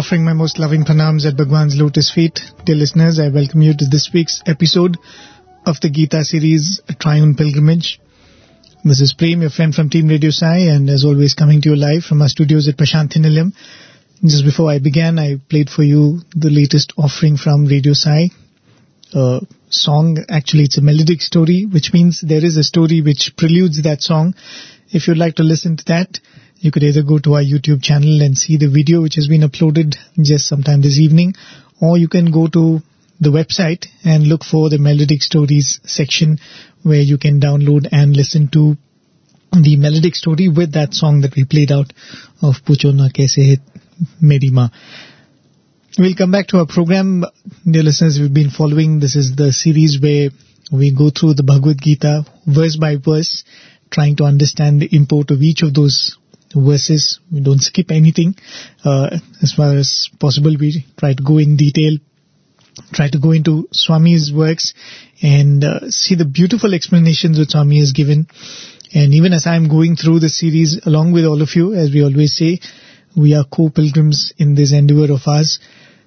Offering my most loving pranams at Bhagwan's lotus feet. Dear listeners, I welcome you to this week's episode of the Gita series, A Triune Pilgrimage. This is Prem, your friend from Team Radio Sai, and as always coming to you live from our studios at Prashanthi Nilayam. Just before I began, I played for you the latest offering from Radio Sai. Song, actually it's a melodic story, which means there is a story which preludes that song. If you'd like to listen to that, you could either go to our YouTube channel and see the video which has been uploaded just sometime this evening, or you can go to the website and look for the melodic stories section where you can download and listen to the melodic story with that song that we played out of Pucho Na Kaise Hai Meri Maa. We'll come back to our program. Dear listeners, we've been following, this is the series where we go through the Bhagavad Gita verse by verse, trying to understand the import of each of those verses. We don't skip anything. As far as possible, we try to go in detail, try to go into Swami's works and see the beautiful explanations that Swami has given. And even as I'm going through the series along with all of you, as we always say, we are co-pilgrims in this endeavor of ours.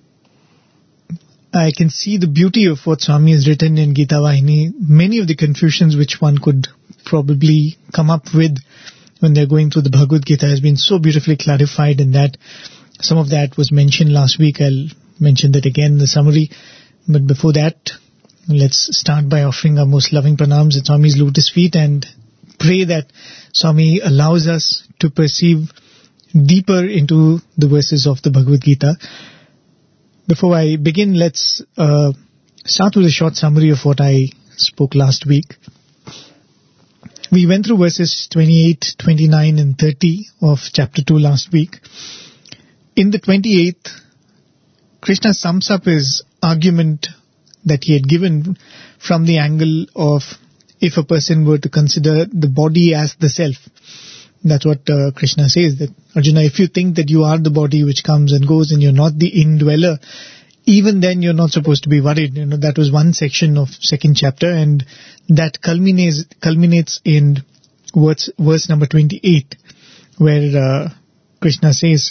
I can see the beauty of what Swami has written in Gita Vahini. Many of the confusions which one could probably come up with when they're going through the Bhagavad Gita has been so beautifully clarified in that. Some of that was mentioned last week. I'll mention that again in the summary. But before that, let's start by offering our most loving pranams at Swami's lotus feet and pray that Swami allows us to perceive deeper into the verses of the Bhagavad Gita. Before I begin, let's start with a short summary of what I spoke last week. We went through verses 28, 29 and 30 of chapter 2 last week. In the 28th, Krishna sums up his argument that he had given from the angle of if a person were to consider the body as the self. That's what Krishna says, that Arjuna, if you think that you are the body which comes and goes and you're not the indweller, even then you're not supposed to be worried. That was one section of second chapter, and that culminates in verse number 28, where Krishna says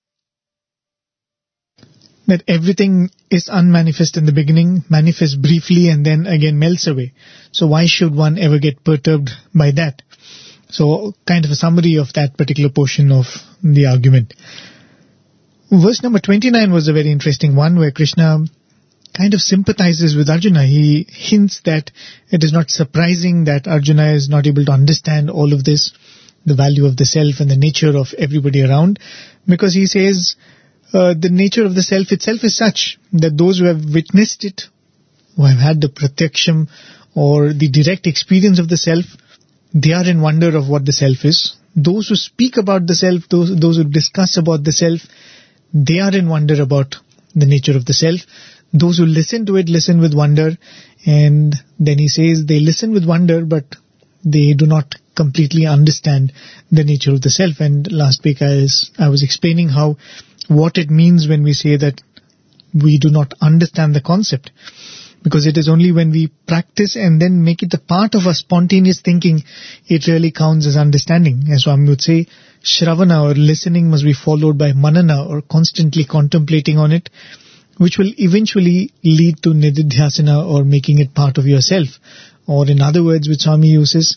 that everything is unmanifest in the beginning, manifests briefly and then again melts away. So why should one ever get perturbed by that? So, kind of a summary of that particular portion of the argument. Verse number 29 was a very interesting one where Krishna kind of sympathizes with Arjuna. He hints that it is not surprising that Arjuna is not able to understand all of this, the value of the self and the nature of everybody around, because he says the nature of the self itself is such that those who have witnessed it, who have had the pratyaksham or the direct experience of the self, they are in wonder of what the self is. Those who speak about the self, those who discuss about the self, they are in wonder about the nature of the self. Those who listen to it, listen with wonder. And then he says they listen with wonder, but they do not completely understand the nature of the self. And last week I was explaining what it means when we say that we do not understand the concept. Because it is only when we practice and then make it a part of our spontaneous thinking, it really counts as understanding. As Swami would say, Shravana or listening must be followed by Manana or constantly contemplating on it, which will eventually lead to Nididhyasana or making it part of yourself. Or in other words, which Swami uses,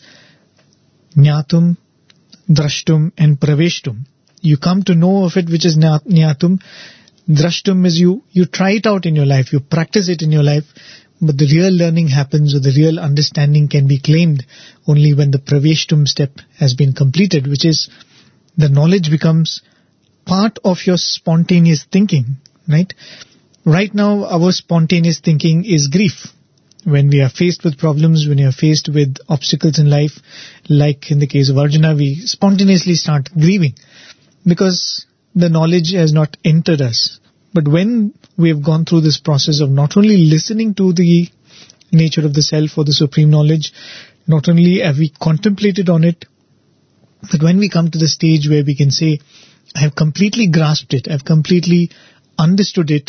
Jnatum, Drashtum and Praveshtum. You come to know of it, which is Jnatum. Drashtum is you try it out in your life, you practice it in your life, but the real learning happens or the real understanding can be claimed only when the Praveshtum step has been completed, which is the knowledge becomes part of your spontaneous thinking, right? Right now, our spontaneous thinking is grief. When we are faced with problems, when we are faced with obstacles in life, like in the case of Arjuna, we spontaneously start grieving because the knowledge has not entered us. But when we have gone through this process of not only listening to the nature of the self or the supreme knowledge, not only have we contemplated on it, but when we come to the stage where we can say, I have completely grasped it, I have completely understood it,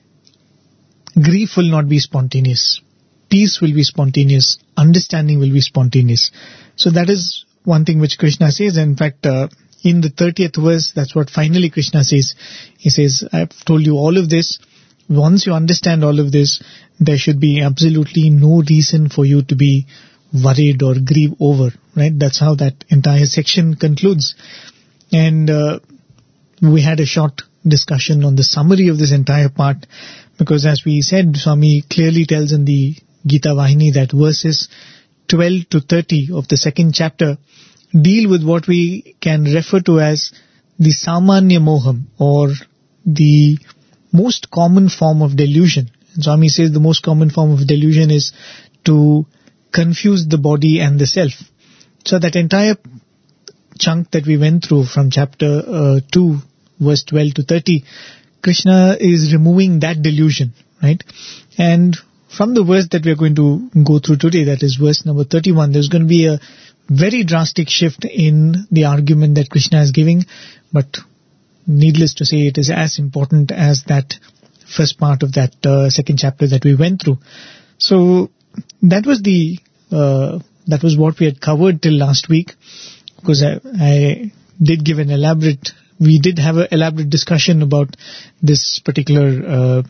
grief will not be spontaneous. Peace will be spontaneous. Understanding will be spontaneous. So that is one thing which Krishna says. In fact, in the 30th verse, that's what finally Krishna says. He says, I've told you all of this. Once you understand all of this, there should be absolutely no reason for you to be worried or grieve over, right? That's how that entire section concludes. And we had a short discussion on the summary of this entire part, because as we said, Swami clearly tells in the Gita Vahini that verses 12 to 30 of the second chapter deal with what we can refer to as the Samanya Moham, or the most common form of delusion. And Swami says the most common form of delusion is to confuse the body and the self. So that entire chunk that we went through from chapter 2, verse 12 to 30, Krishna is removing that delusion, right? And from the verse that we are going to go through today, that is verse number 31, there's going to be a very drastic shift in the argument that Krishna is giving, but needless to say, it is as important as that first part of that second chapter that we went through. So that was what we had covered till last week, because I did give we did have an elaborate discussion about this particular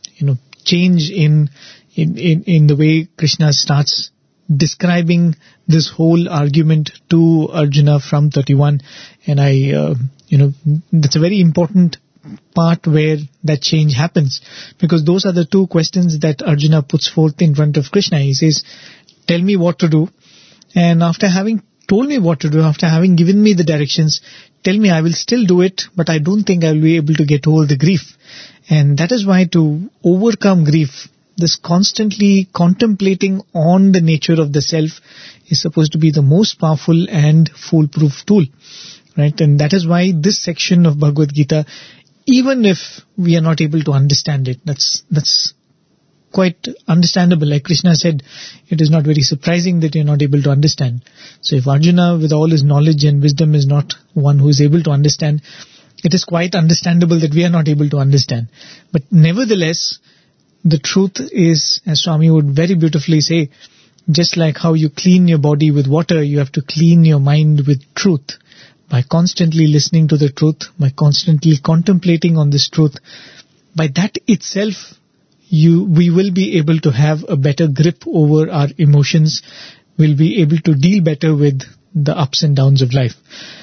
change in the way Krishna starts describing this whole argument to Arjuna from 31. And that's a very important part where that change happens, because those are the two questions that Arjuna puts forth in front of Krishna. He says, tell me what to do, and after having told me what to do, after having given me the directions, tell me, I will still do it, but I don't think I will be able to get over the grief. And that is why, to overcome grief, this constantly contemplating on the nature of the self is supposed to be the most powerful and foolproof tool, right? And that is why this section of Bhagavad Gita, even if we are not able to understand it, that's quite understandable. Like Krishna said, it is not very surprising that you're not able to understand. So if Arjuna, with all his knowledge and wisdom, is not one who is able to understand, it is quite understandable that we are not able to understand. But nevertheless, the truth is, as Swami would very beautifully say, just like how you clean your body with water, you have to clean your mind with truth. By constantly listening to the truth, by constantly contemplating on this truth, by that itself, we will be able to have a better grip over our emotions. We'll be able to deal better with the ups and downs of life.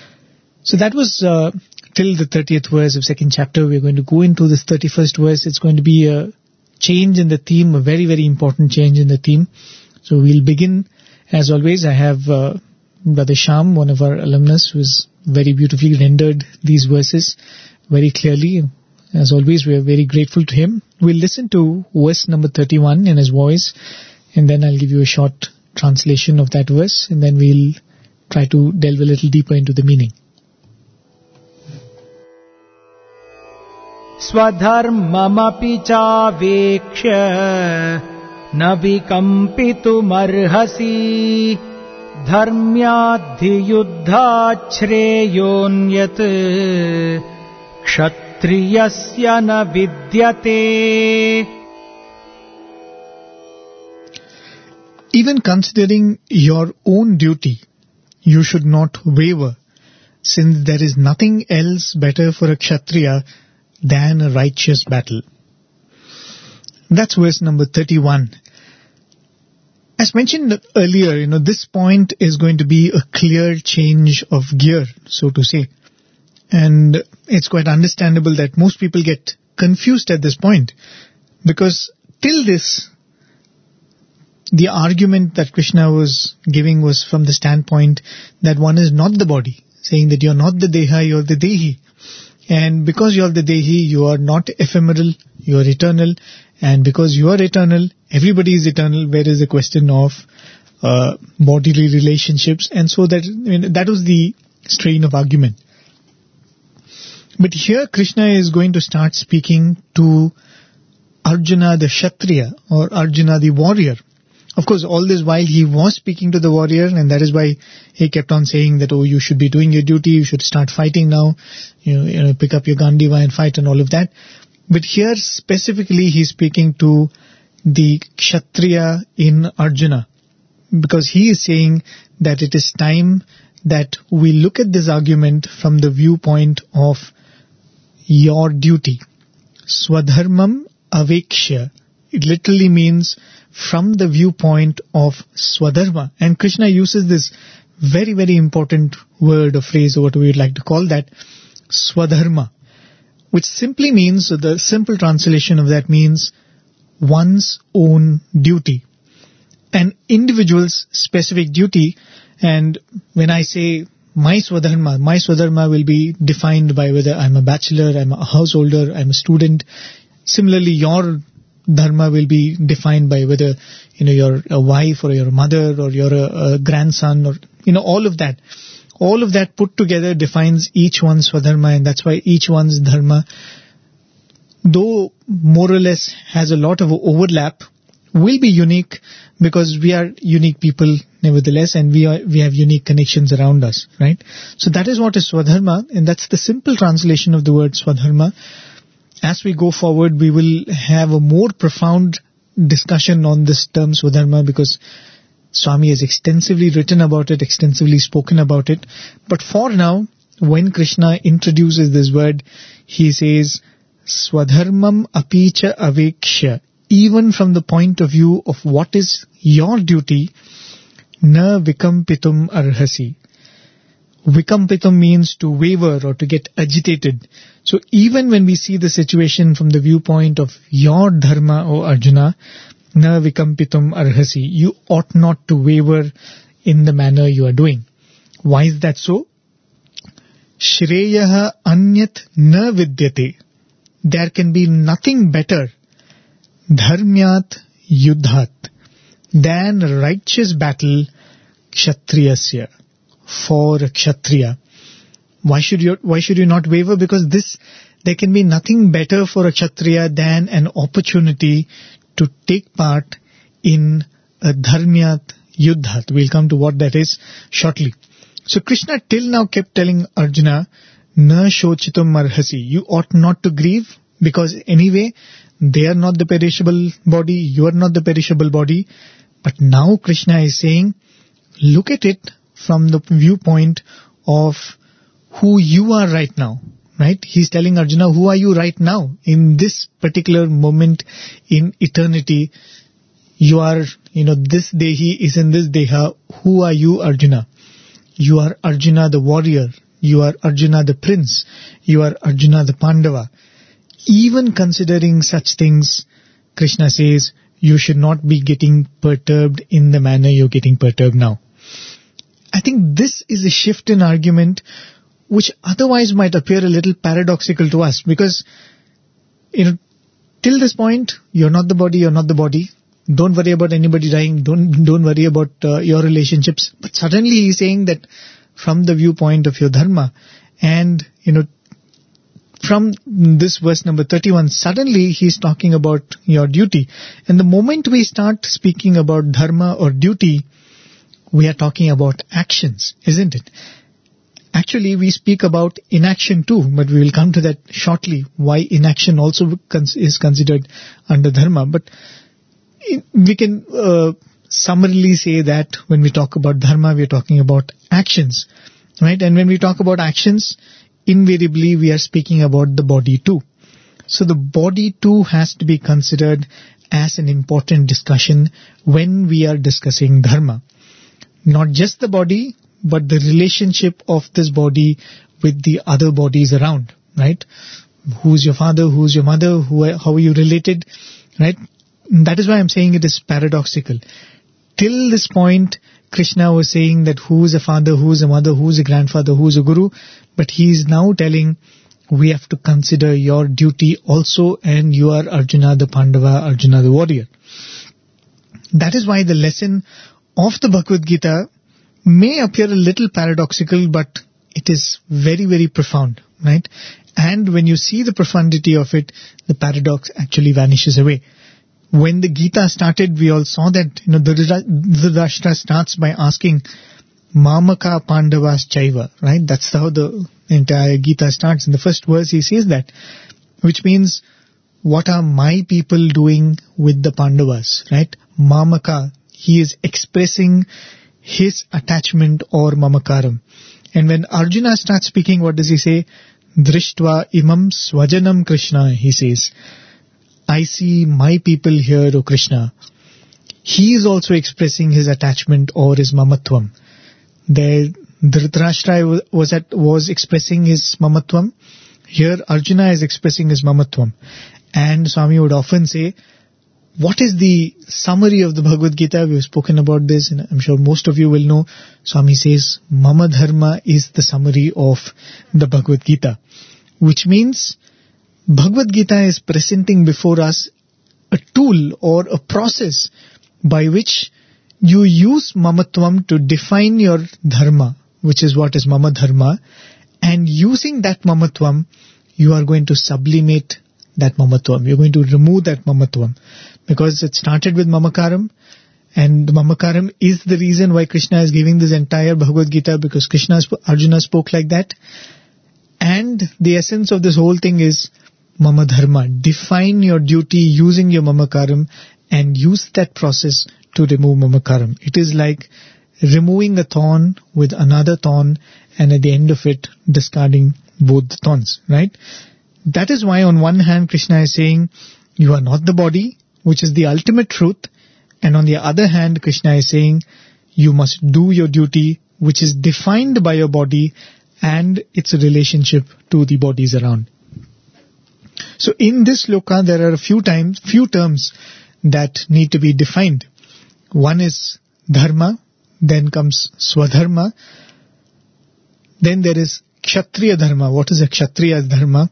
So that was till the 30th verse of second chapter. We're going to go into this 31st verse. It's going to be a change in the theme, a very, very important change in the theme. So we'll begin, as always. I have Brother Shyam, one of our alumnus, who has very beautifully rendered these verses very clearly. As always, we are very grateful to him. We'll listen to verse number 31 in his voice, and then I'll give you a short translation of that verse, and then we'll try to delve a little deeper into the meaning. Swadharmamapi chavekshya na vikampitum dharmyadhi yuddha shreyonyat kshatriyasya na vidyate. Even considering your own duty, you should not waver, since there is nothing else better for a Kshatriya than a righteous battle. That's verse number 31. As mentioned earlier, this point is going to be a clear change of gear, so to say. And it's quite understandable that most people get confused at this point, because till this, the argument that Krishna was giving was from the standpoint that one is not the body, saying that you're not the Deha, you're the Dehi. And because you're the Dehi, you are not ephemeral, you are eternal. And because you are eternal, everybody is eternal, where is the question of bodily relationships. And so that was the strain of argument. But here Krishna is going to start speaking to Arjuna the Kshatriya, or Arjuna the warrior. Of course, all this while he was speaking to the warrior, and that is why he kept on saying that, you should be doing your duty, you should start fighting now, pick up your Gandiva and fight and all of that. But here specifically he's speaking to the Kshatriya in Arjuna, because he is saying that it is time that we look at this argument from the viewpoint of your duty. Swadharmam avekshya. It literally means from the viewpoint of Swadharma. And Krishna uses this very, very important word or phrase, or what we would like to call that, Swadharma, which simply means, so the simple translation of that means one's own duty. An individual's specific duty. And when I say my Swadharma will be defined by whether I'm a bachelor, I'm a householder, I'm a student. Similarly, your dharma will be defined by whether, you're a wife or you're a mother or you're a grandson or, all of that. All of that put together defines each one's Swadharma, and that's why each one's dharma, though more or less has a lot of overlap, will be unique because we are unique people nevertheless, and we have unique connections around us, right? So that is what is Swadharma, and that's the simple translation of the word Swadharma. As we go forward, we will have a more profound discussion on this term Swadharma, because Swami has extensively written about it, extensively spoken about it. But for now, when Krishna introduces this word, he says, Swadharmam apicha avekshya. Even from the point of view of what is your duty, na vikampitum arhasi. Vikampitum means to waver or to get agitated. So even when we see the situation from the viewpoint of your dharma, O Arjuna, na vikampitum arhasi, you ought not to waver in the manner you are doing. Why is that so? Shreyaha anyat na vidyate. There can be nothing better, dharmyat yuddhat, than righteous battle kshatriyasya, for a kshatriya. Why should you not waver? Because there can be nothing better for a kshatriya than an opportunity to take part in a dharmyat yuddhat. We'll come to what that is shortly. So Krishna till now kept telling Arjuna, na shochitum arhasi. You ought not to grieve, because anyway, they are not the perishable body, you are not the perishable body. But now Krishna is saying, look at it from the viewpoint of who you are right now, right? He's telling Arjuna, who are you right now? In this particular moment in eternity, you are, this Dehi is in this Deha. Who are you, Arjuna? You are Arjuna the warrior. You are Arjuna the prince. You are Arjuna the Pandava. Even considering such things, Krishna says, you should not be getting perturbed in the manner you're getting perturbed now. I think this is a shift in argument which otherwise might appear a little paradoxical to us, because, till this point, you're not the body. Don't worry about anybody dying. Don't worry about your relationships. But suddenly he's saying that from the viewpoint of your dharma, and, from this verse number 31, suddenly he's talking about your duty. And the moment we start speaking about dharma or duty, we are talking about actions, isn't it? Actually, we speak about inaction too, but we will come to that shortly, why inaction also is considered under dharma. But we can summarily say that when we talk about dharma, we are talking about actions, right? And when we talk about actions, invariably we are speaking about the body too. So the body too has to be considered as an important discussion when we are discussing dharma. Not just the body, but the relationship of this body with the other bodies around, right? Who's your father? Who's your mother? How are you related, right? That is why I'm saying it is paradoxical. Till this point, Krishna was saying that who is a father, who is a mother, who is a grandfather, who is a guru. But he is now telling, we have to consider your duty also, and you are Arjuna the Pandava, Arjuna the warrior. That is why the lesson of the Bhagavad Gita may appear a little paradoxical, but it is very, very profound, right? And when you see the profundity of it, the paradox actually vanishes away. When the Gita started, we all saw that, Dhritarashtra starts by asking, Mamaka Pandavas Chaiva, right? That's how the entire Gita starts. In the first verse, he says that, which means, what are my people doing with the Pandavas, right? Mamaka, he is expressing his attachment or mamakaram. And when Arjuna starts speaking, what does he say? Drishtva imam swajanam Krishna, he says, I see my people here, O Krishna. He is also expressing his attachment or his mamatvam. There, Dhritarashtra was expressing his mamatvam. Here, Arjuna is expressing his mamatvam. And Swami would often say, what is the summary of the Bhagavad Gita? We've spoken about this, and I'm sure most of you will know. Swami says, Mama Dharma is the summary of the Bhagavad Gita. Which means, Bhagavad Gita is presenting before us a tool or a process by which you use mamatvam to define your dharma, which is what is Mama Dharma, and using that mamatvam, you are going to sublimate that mamatvam. You're going to remove that mamatvam. Because it started with mamakaram, and mamakaram is the reason why Krishna is giving this entire Bhagavad Gita, because Arjuna spoke like that. And the essence of this whole thing is Mama Dharma. Define your duty using your mamakaram and use that process to remove mamakaram. It is like removing a thorn with another thorn, and at the end of it, discarding both the thorns, right? That is why on one hand, Krishna is saying, you are not the body, which is the ultimate truth. And on the other hand, Krishna is saying, you must do your duty, which is defined by your body and its relationship to the bodies around. So in this sloka, there are a few terms that need to be defined. One is dharma, then comes swadharma, then there is kshatriya dharma. What is a kshatriya dharma?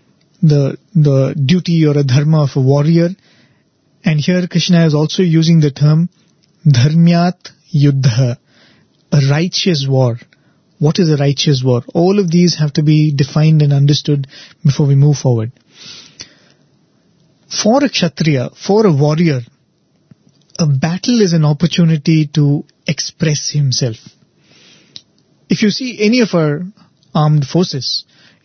The duty or a dharma of a warrior. And here Krishna is also using the term dharmyat yuddha, a righteous war. What is a righteous war? All of these have to be defined and understood before we move forward. For a kshatriya, for a warrior, a battle is an opportunity to express himself. If you see any of our armed forces,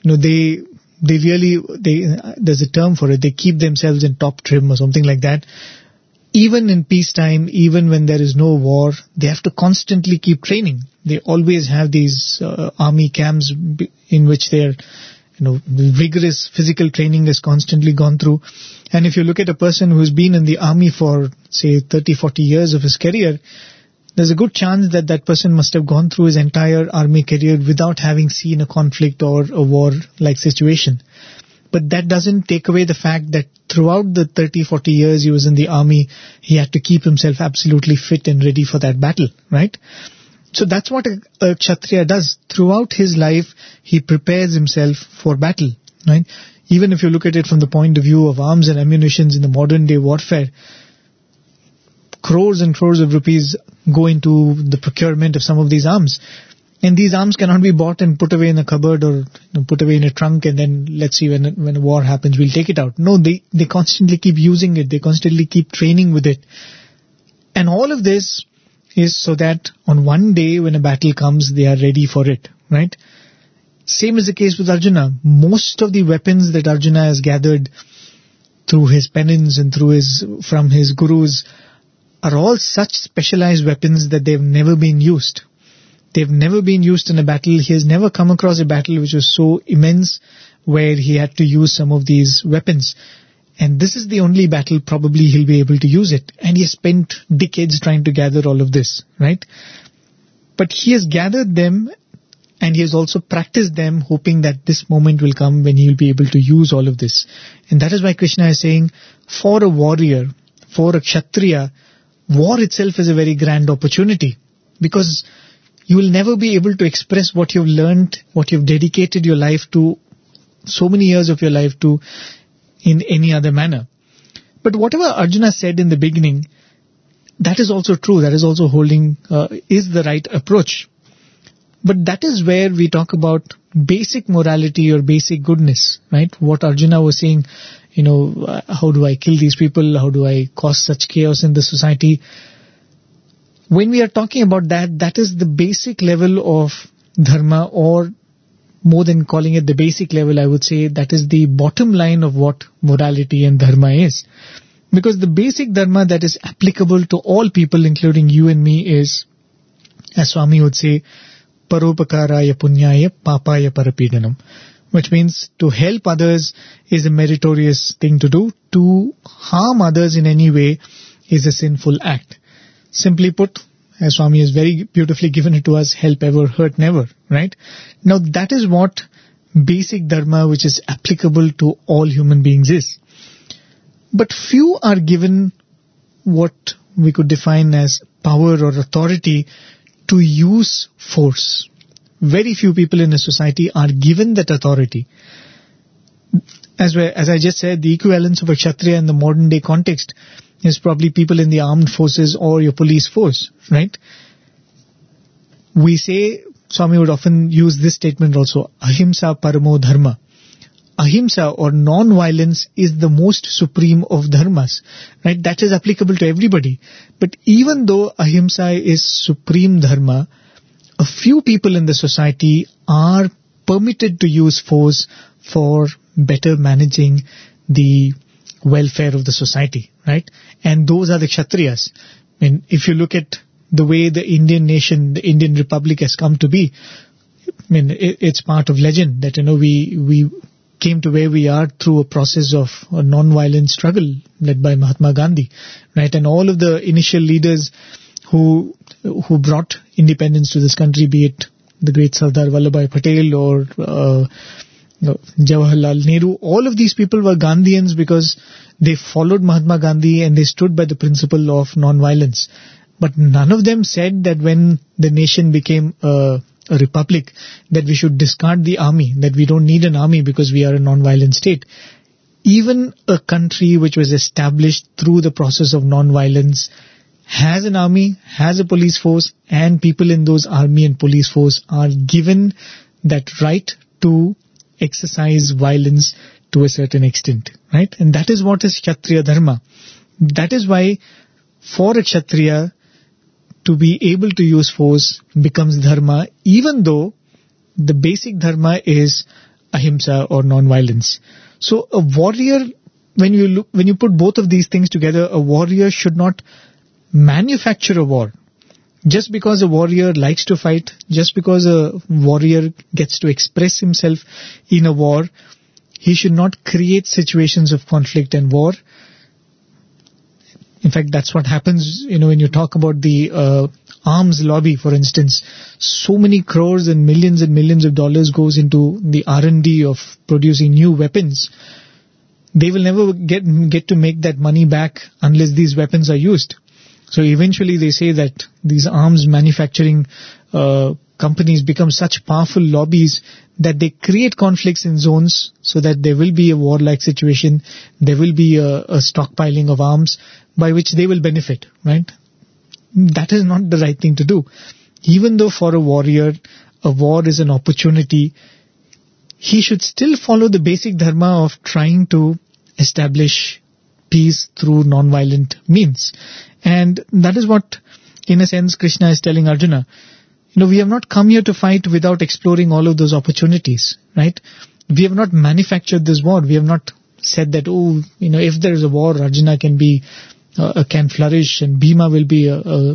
there's a term for it, they keep themselves in top trim or something like that. Even in peacetime, even when there is no war, they have to constantly keep training. They always have these army camps in which their rigorous physical training is constantly gone through. And if you look at a person who's been in the army for, say, 30, 40 years of his career, there's a good chance that that person must have gone through his entire army career without having seen a conflict or a war-like situation. But that doesn't take away the fact that throughout the 30, 40 years he was in the army, he had to keep himself absolutely fit and ready for that battle, right? So that's what a Kshatriya does. Throughout his life, he prepares himself for battle, right? Even if you look at it from the point of view of arms and ammunition in the modern day warfare, crores and crores of rupees go into the procurement of some of these arms. And these arms cannot be bought and put away in a cupboard or put away in a trunk and then let's see when a war happens, we'll take it out. No, they constantly keep using it. They constantly keep training with it. And all of this is so that on one day when a battle comes, they are ready for it, right? Same is the case with Arjuna. Most of the weapons that Arjuna has gathered through his penance and from his gurus are all such specialized weapons that they've never been used. They've never been used in a battle. He has never come across a battle which was so immense where he had to use some of these weapons. And this is the only battle probably he'll be able to use it. And he has spent decades trying to gather all of this, right? But he has gathered them and he has also practiced them, hoping that this moment will come when he will be able to use all of this. And that is why Krishna is saying, for a warrior, for a Kshatriya, war itself is a very grand opportunity. Because you will never be able to express what you've learned, what you've dedicated your life to, so many years of your life to, in any other manner. But whatever Arjuna said in the beginning, that is also true. That is also is the right approach. But that is where we talk about basic morality or basic goodness, right? What Arjuna was saying, how do I kill these people? How do I cause such chaos in the society? When we are talking about that is the basic level of dharma, or more than calling it the basic level, I would say that is the bottom line of what morality and dharma is. Because the basic dharma that is applicable to all people, including you and me, is As Swami would say, Paropakaraya punyaya papaya parapidanam, which means to help others is a meritorious thing to do. To harm others in any way is a sinful act. Simply put, as Swami has very beautifully given it to us, help ever, hurt never, right? Now that is what basic dharma which is applicable to all human beings is. But few are given what we could define as power or authority to use force. Very few people in a society are given that authority. As I just said, the equivalence of a Kshatriya in the modern day context is probably people in the armed forces or your police force, right? We say, Swami would often use this statement also, ahimsa paramo dharma. Ahimsa or non-violence is the most supreme of dharmas, right? That is applicable to everybody. But even though ahimsa is supreme dharma, a few people in the society are permitted to use force for better managing the welfare of the society, right? And those are the Kshatriyas. I mean, if you look at the way the Indian nation, the Indian Republic has come to be, I mean, it's part of legend that, we came to where we are through a process of a non-violent struggle led by Mahatma Gandhi, right? And all of the initial leaders who brought independence to this country, be it the great Sardar Vallabhbhai Patel or Jawaharlal Nehru, all of these people were Gandhians because they followed Mahatma Gandhi and they stood by the principle of non-violence. But none of them said that when the nation became a republic, that we should discard the army, that we don't need an army because we are a non-violent state. Even a country which was established through the process of non-violence has an army, has a police force, and people in those army and police force are given that right to exercise violence to a certain extent, right? And that is what is Kshatriya dharma. That is why for a Kshatriya to be able to use force becomes dharma, even though the basic dharma is ahimsa or non-violence. So a warrior, when you put both of these things together, a warrior should not manufacture a war. Just because a warrior likes to fight, just because a warrior gets to express himself in a war, he should not create situations of conflict and war. In fact, that's what happens, when you talk about the arms lobby, for instance. So many crores and millions of dollars goes into the R&D of producing new weapons. They will never get to make that money back unless these weapons are used. So eventually they say that these arms manufacturing companies become such powerful lobbies that they create conflicts in zones so that there will be a war-like situation, there will be a stockpiling of arms by which they will benefit, right? That is not the right thing to do. Even though for a warrior, a war is an opportunity, he should still follow the basic dharma of trying to establish peace through non-violent means. And that is what, in a sense, Krishna is telling Arjuna. We have not come here to fight without exploring all of those opportunities, right? We have not manufactured this war. We have not said that, if there is a war, Arjuna can flourish and Bhima will be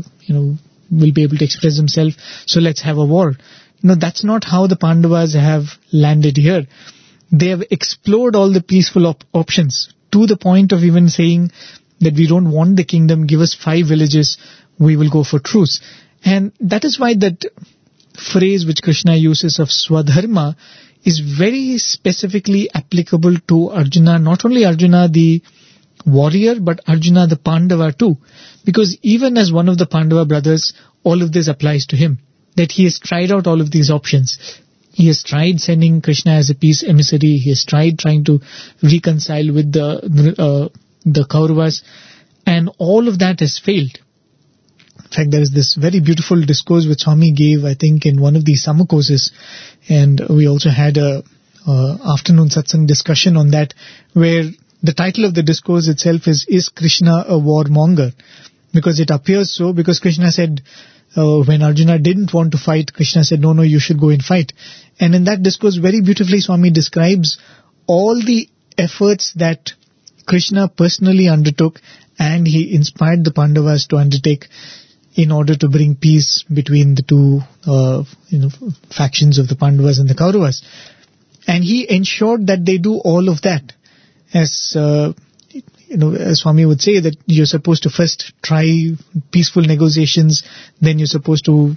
able to express himself. So let's have a war. That's not how the Pandavas have landed here. They have explored all the peaceful options to the point of even saying that we don't want the kingdom, give us 5 villages, we will go for truce. And that is why that phrase which Krishna uses of Swadharma is very specifically applicable to Arjuna, not only Arjuna the warrior, but Arjuna the Pandava too. Because even as one of the Pandava brothers, all of this applies to him. That he has tried out all of these options. He has tried sending Krishna as a peace emissary. He has tried trying to reconcile with the Kauravas, and all of that has failed. In fact, there is this very beautiful discourse which Swami gave, I think, in one of the summer courses, and we also had a afternoon satsang discussion on that, where the title of the discourse itself is Krishna a warmonger? Because it appears so, because Krishna said, when Arjuna didn't want to fight, Krishna said, no, you should go and fight. And in that discourse, very beautifully, Swami describes all the efforts that Krishna personally undertook and he inspired the Pandavas to undertake in order to bring peace between the two factions of the Pandavas and the Kauravas. And he ensured that they do all of that. As as Swami would say, that you're supposed to first try peaceful negotiations, then you're supposed to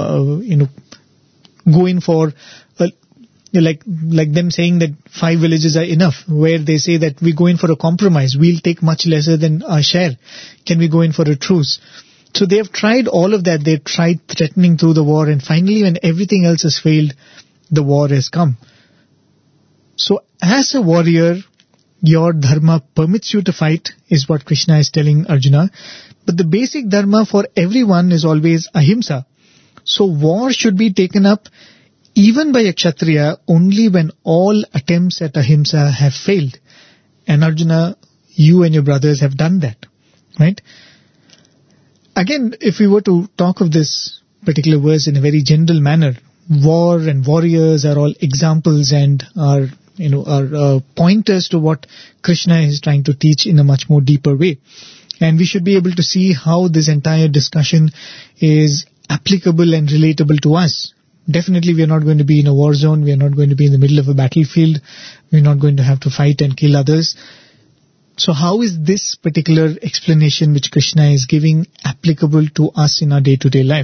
go in for like them saying that 5 villages are enough, where they say that we go in for a compromise, we'll take much lesser than our share, can we go in for a truce? So they have tried all of that. They've tried threatening through the war, and finally when everything else has failed, the war has come. So as a warrior, your dharma permits you to fight, is what Krishna is telling Arjuna. But the basic dharma for everyone is always ahimsa. So war should be taken up even by a Kshatriya only when all attempts at ahimsa have failed. And Arjuna, you and your brothers have done that, right? Again, if we were to talk of this particular verse in a very general manner, war and warriors are all examples and are pointers to what Krishna is trying to teach in a much more deeper way. And we should be able to see how this entire discussion is applicable and relatable to us. Definitely we are not going to be in a war zone, we are not going to be in the middle of a battlefield, we are not going to have to fight and kill others. So how is this particular explanation which Krishna is giving applicable to us in our day-to-day life?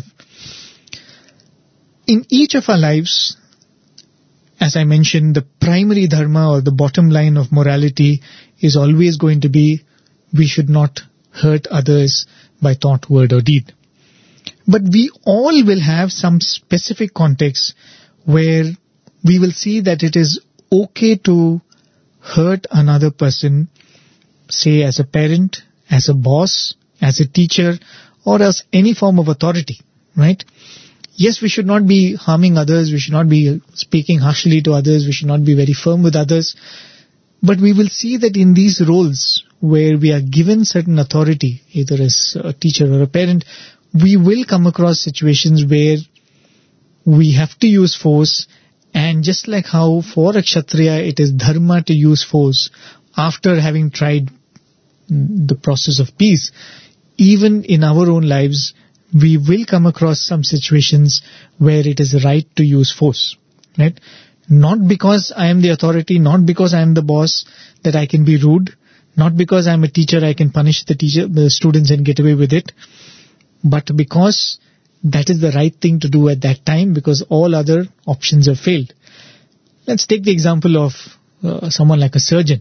In each of our lives, as I mentioned, the primary dharma or the bottom line of morality is always going to be we should not hurt others by thought, word or deed. But we all will have some specific context where we will see that it is okay to hurt another person, say as a parent, as a boss, as a teacher, or as any form of authority, right? Yes, we should not be harming others, we should not be speaking harshly to others, we should not be very firm with others. But we will see that in these roles where we are given certain authority, either as a teacher or a parent, we will come across situations where we have to use force. And just like how for a Kshatriya it is dharma to use force after having tried the process of peace, even in our own lives, we will come across some situations where it is right to use force, right? Not because I am the authority, not because I am the boss that I can be rude, not because I am a teacher I can punish the students and get away with it, but because that is the right thing to do at that time, because all other options have failed. Let's take the example of someone like a surgeon.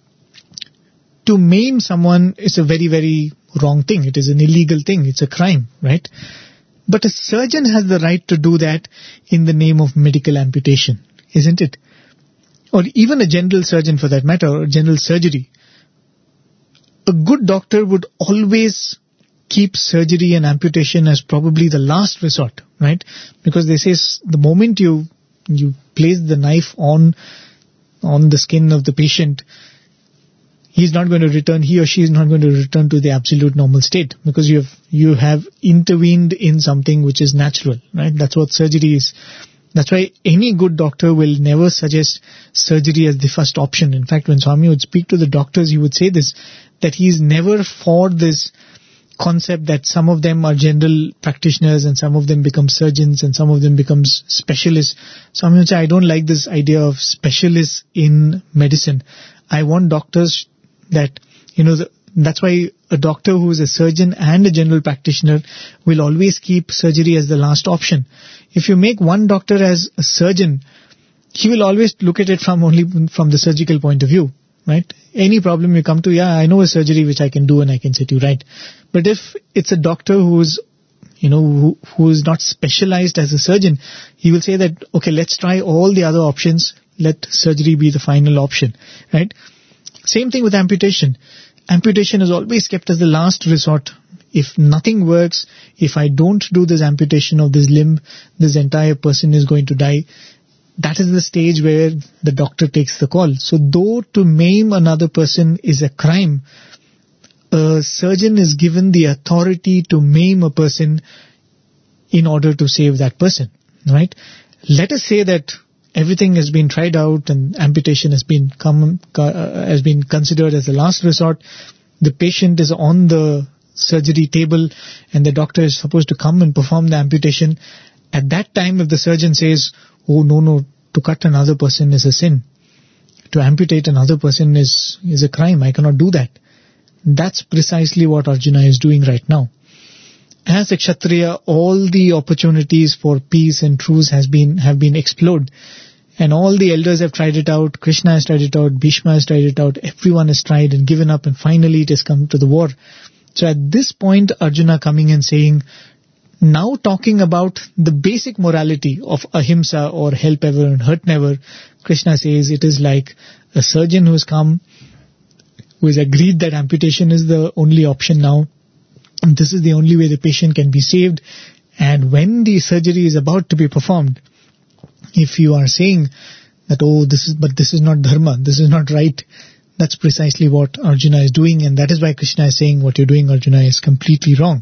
To maim someone is a very, very wrong thing. It is an illegal thing. It's a crime, right? But a surgeon has the right to do that in the name of medical amputation, isn't it? Or even a general surgeon for that matter, or general surgery. A good doctor would always keep surgery and amputation as probably the last resort, right? Because they say the moment you place the knife on the skin of the patient, he or she is not going to return to the absolute normal state, because you have intervened in something which is natural, right? That's what surgery is. That's why any good doctor will never suggest surgery as the first option. In fact, when Swami would speak to the doctors, he would say this, that he is never for this concept that some of them are general practitioners and some of them become surgeons and some of them becomes specialists. Swami would say, I don't like this idea of specialists in medicine. I want doctors that, that's why a doctor who is a surgeon and a general practitioner will always keep surgery as the last option. If you make one doctor as a surgeon, he will always look at it only from the surgical point of view, right? Any problem you come to, I know a surgery which I can do and I can set you right. But if it's a doctor who is not specialized as a surgeon, he will say that, okay, let's try all the other options. Let surgery be the final option, right? Same thing with amputation. Amputation is always kept as the last resort. If nothing works, if I don't do this amputation of this limb, this entire person is going to die. That is the stage where the doctor takes the call. So though to maim another person is a crime, a surgeon is given the authority to maim a person in order to save that person, right? Let us say that everything has been tried out and amputation has been considered as the last resort. The patient is on the surgery table and the doctor is supposed to come and perform the amputation, at that time if the surgeon says, oh no, to cut another person is a sin, to amputate another person is a crime, I cannot do that. That's precisely what Arjuna is doing right now. As a Kshatriya, all the opportunities for peace and truce have been explored. And all the elders have tried it out, Krishna has tried it out, Bhishma has tried it out, everyone has tried and given up, and finally it has come to the war. So at this point, Arjuna coming and saying, now talking about the basic morality of ahimsa or help ever and hurt never, Krishna says it is like a surgeon who has come, who has agreed that amputation is the only option now, and this is the only way the patient can be saved. And when the surgery is about to be performed, if you are saying that, this is not dharma, this is not right, that's precisely what Arjuna is doing, and that is why Krishna is saying what you're doing, Arjuna, is completely wrong.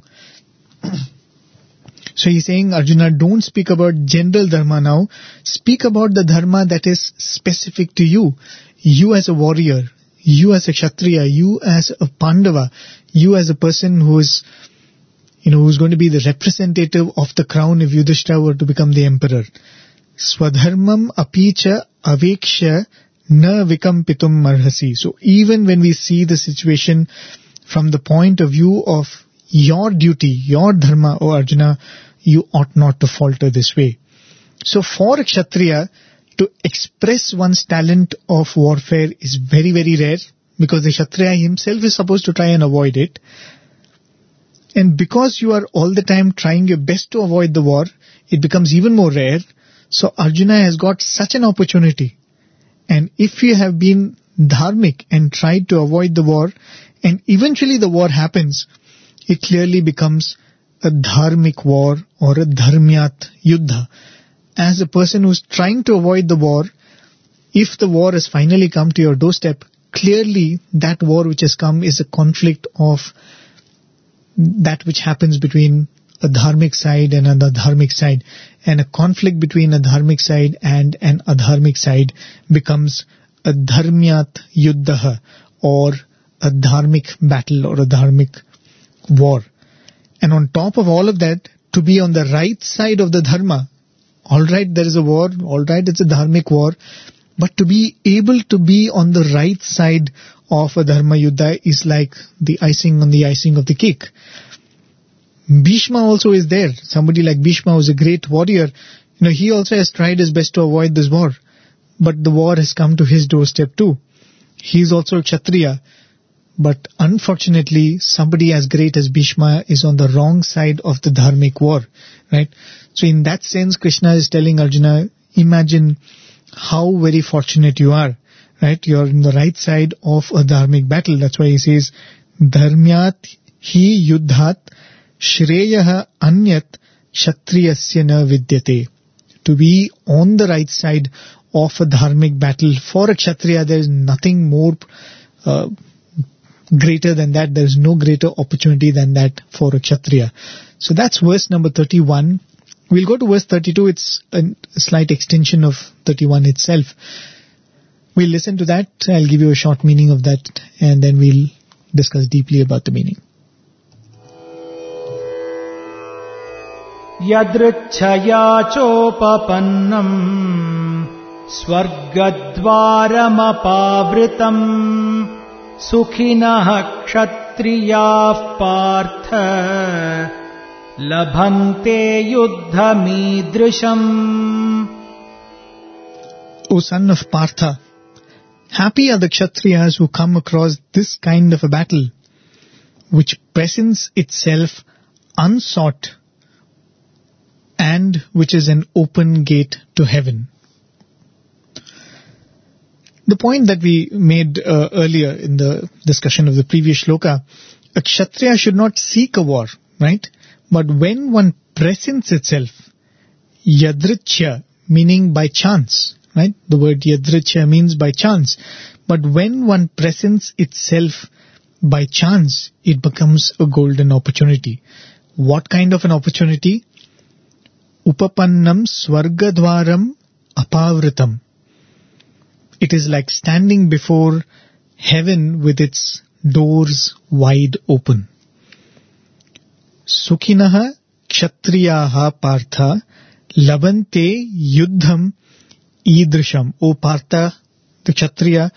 So he's saying, Arjuna, don't speak about general dharma now, speak about the dharma that is specific to you. You as a warrior, you as a Kshatriya, you as a Pandava, you as a person who is, who's going to be the representative of the crown if Yudhishthira were to become the emperor. Swadharmam apicha aveksha na vikampitum marhasi. So even when we see the situation from the point of view of your duty, your dharma, O Arjuna, you ought not to falter this way. So for a Kshatriya to express one's talent of warfare is very, very rare, because the Kshatriya himself is supposed to try and avoid it. And because you are all the time trying your best to avoid the war, it becomes even more rare. So Arjuna has got such an opportunity. And if you have been dharmic and tried to avoid the war, and eventually the war happens, it clearly becomes a dharmic war or a dharmyat yuddha. As a person who's trying to avoid the war, if the war has finally come to your doorstep, clearly that war which has come is a conflict of that which happens between a dharmic side and an adharmic side. And a conflict between a dharmic side and an adharmic side becomes a dharmyat yuddha, or a dharmic battle or a dharmic war. And on top of all of that, to be on the right side of the dharma, alright, there is a war, alright, it's a dharmic war, but to be able to be on the right side of a dharma yuddha is like the icing on the icing of the cake. Bhishma also is there. Somebody like Bhishma was a great warrior. He also has tried his best to avoid this war. But the war has come to his doorstep too. He is also a Kshatriya. But unfortunately, somebody as great as Bhishma is on the wrong side of the dharmic war. Right? So in that sense, Krishna is telling Arjuna, imagine how very fortunate you are. Right? You are in the right side of a dharmic battle. That's why he says, dharmyat hi yuddhat Shreyaha anyat kshatriyasya na vidyate. To be on the right side of a dharmic battle for a Kshatriya, there is nothing more greater than that. There is no greater opportunity than that for a Kshatriya. So that's verse number 31. We'll go to verse 32. It's a slight extension of 31 itself. We'll listen to that. I'll give you a short meaning of that, and then we'll discuss deeply about the meaning. यदृच्छया चोपपन्नम् स्वर्गद्वारमपावृतम् सुखिनः क्षत्रियाः पार्थ लभन्ते युद्धमीदृशम्. O son of Partha, happy are the Kshatriyas who come across this kind of a battle, which presents itself unsought and which is an open gate to heaven. The point that we made earlier in the discussion of the previous shloka, a Kshatriya should not seek a war, right? But when one presents itself, yadrichya, meaning by chance, right? The word yadrichya means by chance. But when one presents itself by chance, it becomes a golden opportunity. What kind of an opportunity? Upapannam swargadvaram apavritam. It is like standing before heaven with its doors wide open. Sukhinah kshatriyaha partha labante yuddham idrisham. O Partha, the Kshatriya,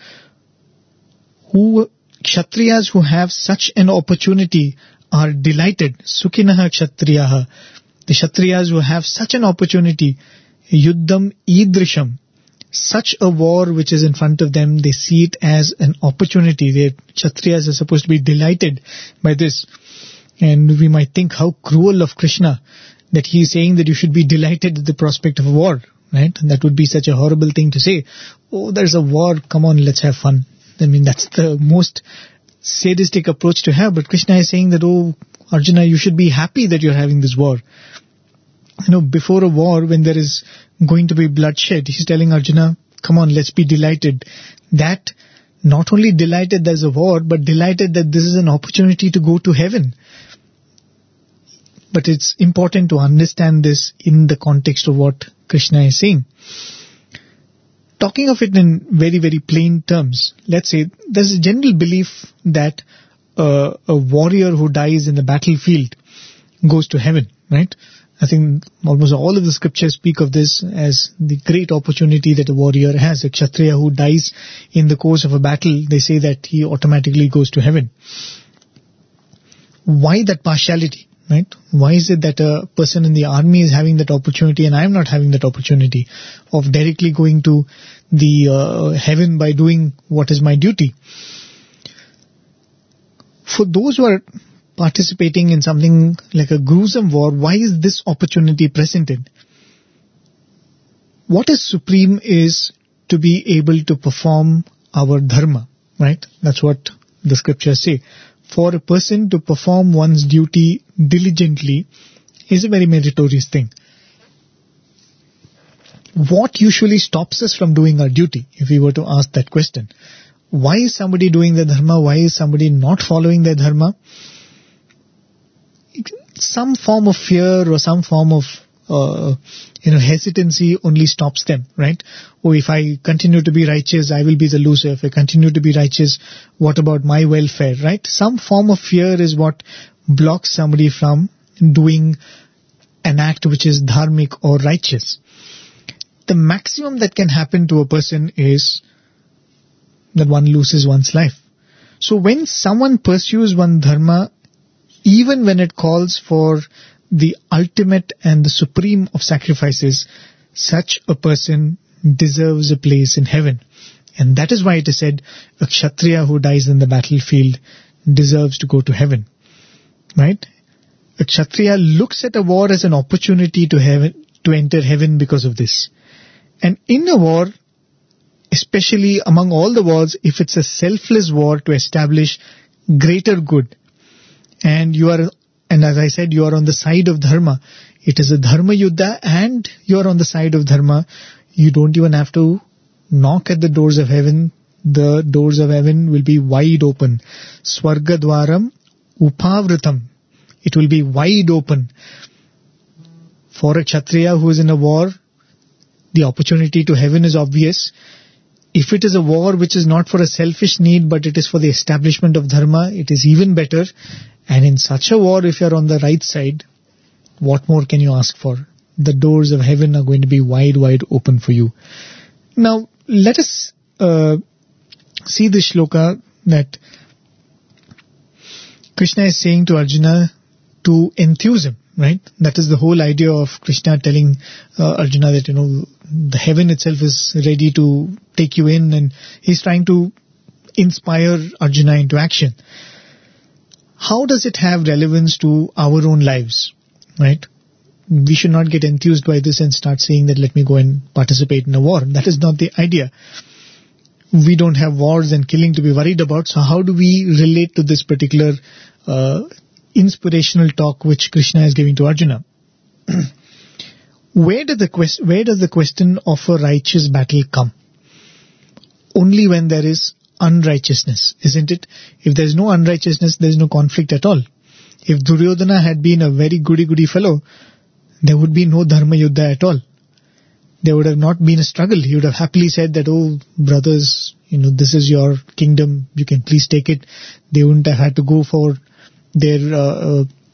Kshatriyas who have such an opportunity are delighted. Sukhinah kshatriyaha. The Kshatriyas who have such an opportunity, yuddham idrisham. Such a war which is in front of them, they see it as an opportunity. The Kshatriyas are supposed to be delighted by this. And we might think how cruel of Krishna that he is saying that you should be delighted at the prospect of a war, right? That would be such a horrible thing to say. Oh, there's a war, come on, let's have fun. I mean, that's the most sadistic approach to have. But Krishna is saying that, oh, Arjuna, you should be happy that you're having this war. Before a war, when there is going to be bloodshed, he's telling Arjuna, come on, let's be delighted. That, not only delighted there's a war, but delighted that this is an opportunity to go to heaven. But it's important to understand this in the context of what Krishna is saying. Talking of it in very, very plain terms, let's say there's a general belief that a warrior who dies in the battlefield goes to heaven, right? I think almost all of the scriptures speak of this as the great opportunity that a warrior has. A Kshatriya who dies in the course of a battle, they say that he automatically goes to heaven. Why that partiality, right? Why is it that a person in the army is having that opportunity and I am not having that opportunity of directly going to the heaven by doing what is my duty? For those who are participating in something like a gruesome war, why is this opportunity presented? What is supreme is to be able to perform our dharma, right? That's what the scriptures say. For a person to perform one's duty diligently is a very meritorious thing. What usually stops us from doing our duty, if we were to ask that question? Why is somebody doing their dharma? Why is somebody not following their dharma? Some form of fear or some form of hesitancy only stops them, right? Oh, if I continue to be righteous, I will be the loser. If I continue to be righteous, what about my welfare, right? Some form of fear is what blocks somebody from doing an act which is dharmic or righteous. The maximum that can happen to a person is that one loses one's life. So when someone pursues one dharma, even when it calls for the ultimate and the supreme of sacrifices, such a person deserves a place in heaven. And that is why it is said, a Kshatriya who dies in the battlefield deserves to go to heaven. Right? A Kshatriya looks at a war as an opportunity to enter heaven because of this. And in a war, especially among all the wars, if it's a selfless war to establish greater good, and as I said, you are on the side of dharma. It is a dharma yuddha and you are on the side of dharma. You don't even have to knock at the doors of heaven. The doors of heaven will be wide open. Swarga dwaram upavritam. It will be wide open. For a Kshatriya who is in a war, the opportunity to heaven is obvious. If it is a war which is not for a selfish need, but it is for the establishment of dharma, it is even better. And in such a war, if you are on the right side, what more can you ask for? The doors of heaven are going to be wide, wide open for you. Now, let us see this shloka that Krishna is saying to Arjuna to enthuse him, right? That is the whole idea of Krishna telling Arjuna that, the heaven itself is ready to take you in, and he's trying to inspire Arjuna into action. How does it have relevance to our own lives, right? We should not get enthused by this and start saying that let me go and participate in a war. That is not the idea. We don't have wars and killing to be worried about. So how do we relate to this particular inspirational talk which Krishna is giving to Arjuna? Where does the question of a righteous battle come? Only when there is unrighteousness, isn't it? If there is no unrighteousness, there is no conflict at all. If Duryodhana had been a very goody-goody fellow, there would be no dharma yuddha at all. There would have not been a struggle. He would have happily said that, oh, brothers, this is your kingdom, you can please take it. They wouldn't have had to go for their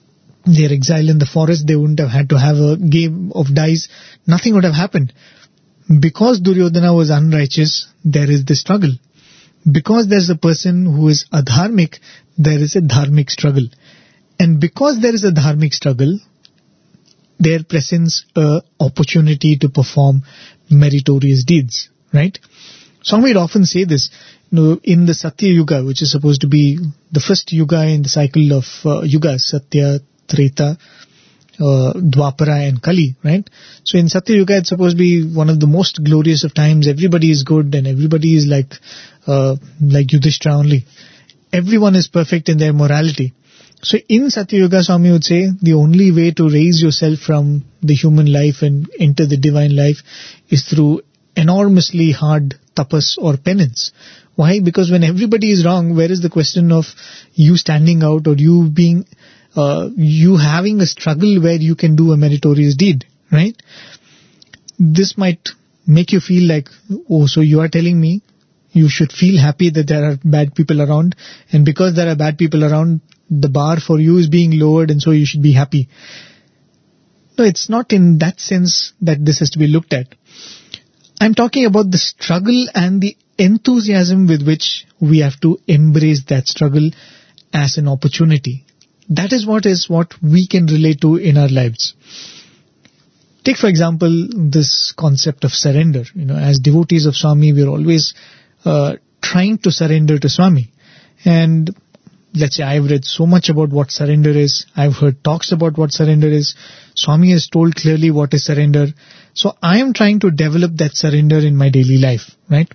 their exile in the forest, they wouldn't have had to have a game of dice. Nothing would have happened. Because Duryodhana was unrighteous, there is the struggle. Because there's a person who is adharmic, there is a dharmic struggle. And because there is a dharmic struggle, there presents an opportunity to perform meritorious deeds, right? Swami would often say this, in the Satya Yuga, which is supposed to be the first yuga in the cycle of yugas, Satya, Treta, Dwapara and Kali, right? So in Satya Yuga, it's supposed to be one of the most glorious of times. Everybody is good and everybody is like Yudhishthira only. Everyone is perfect in their morality. So in Satya Yuga, Swami would say, the only way to raise yourself from the human life and enter the divine life is through enormously hard tapas or penance. Why? Because when everybody is wrong, where is the question of you standing out or you being, you having a struggle where you can do a meritorious deed, right? This might make you feel like, oh, so you are telling me you should feel happy that there are bad people around, and because there are bad people around, the bar for you is being lowered and so you should be happy. No, it's not in that sense that this has to be looked at. I'm talking about the struggle and the enthusiasm with which we have to embrace that struggle as an opportunity. That is what we can relate to in our lives. Take, for example, this concept of surrender. As devotees of Swami, we're always trying to surrender to Swami. And let's say I've read so much about what surrender is. I've heard talks about what surrender is. Swami has told clearly what is surrender. So I am trying to develop that surrender in my daily life, right?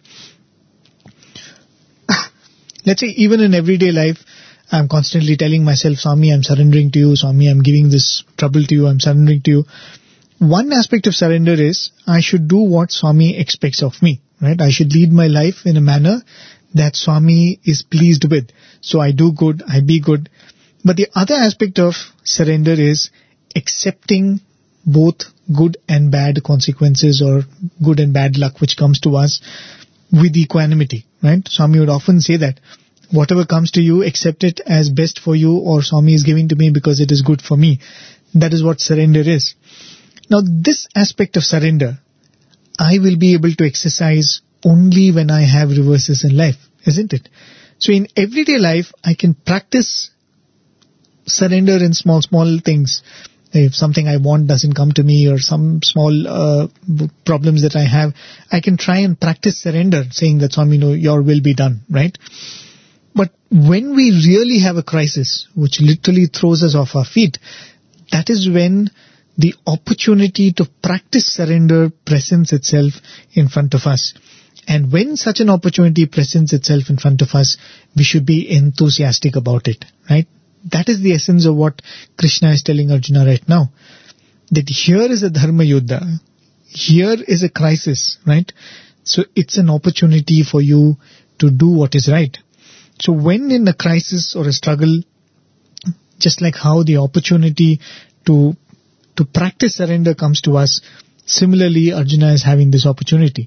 Let's say even in everyday life, I'm constantly telling myself, Swami, I'm surrendering to you. Swami, I'm giving this trouble to you. I'm surrendering to you. One aspect of surrender is I should do what Swami expects of me, right? I should lead my life in a manner that Swami is pleased with. So I do good, I be good. But the other aspect of surrender is accepting both good and bad consequences or good and bad luck which comes to us with equanimity, right? Swami would often say that whatever comes to you, accept it as best for you, or Swami is giving to me because it is good for me. That is what surrender is. Now this aspect of surrender, I will be able to exercise only when I have reverses in life, isn't it? So in everyday life, I can practice surrender in small things. If something I want doesn't come to me or some small problems that I have, I can try and practice surrender, saying that, Swami, your will be done, right? But when we really have a crisis, which literally throws us off our feet, that is when the opportunity to practice surrender presents itself in front of us. And when such an opportunity presents itself in front of us, we should be enthusiastic about it, right? That is the essence of what Krishna is telling Arjuna right now. That here is a dharma yuddha. Here is a crisis, right? So it's an opportunity for you to do what is right. So when in a crisis or a struggle, just like how the opportunity to practice surrender comes to us, similarly Arjuna is having this opportunity.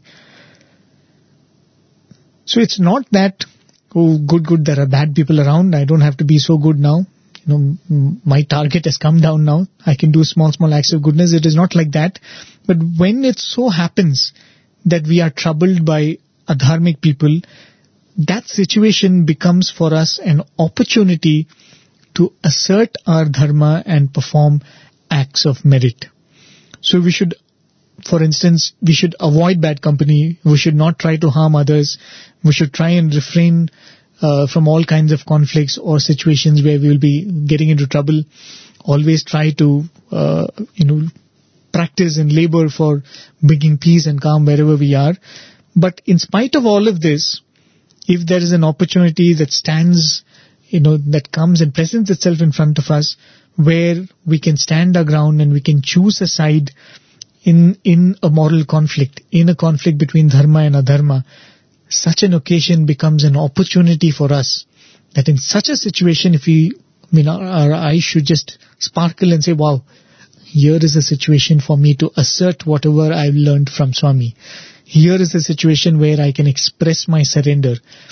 So it's not that, oh, good, there are bad people around, I don't have to be so good now. My target has come down now. I can do small acts of goodness. It is not like that. But when it so happens that we are troubled by adharmic people, that situation becomes for us an opportunity to assert our dharma and perform acts of merit. So we should, for instance, we should avoid bad company. We should not try to harm others. We should try and refrain from all kinds of conflicts or situations where we will be getting into trouble. Always try to, practice and labor for bringing peace and calm wherever we are. But in spite of all of this, if there is an opportunity that stands, that comes and presents itself in front of us, where we can stand our ground and we can choose a side in a moral conflict, in a conflict between dharma and adharma, such an occasion becomes an opportunity for us that in such a situation, our eyes should just sparkle and say, wow, here is a situation for me to assert whatever I've learned from Swami. Here is a situation where I can express my surrender.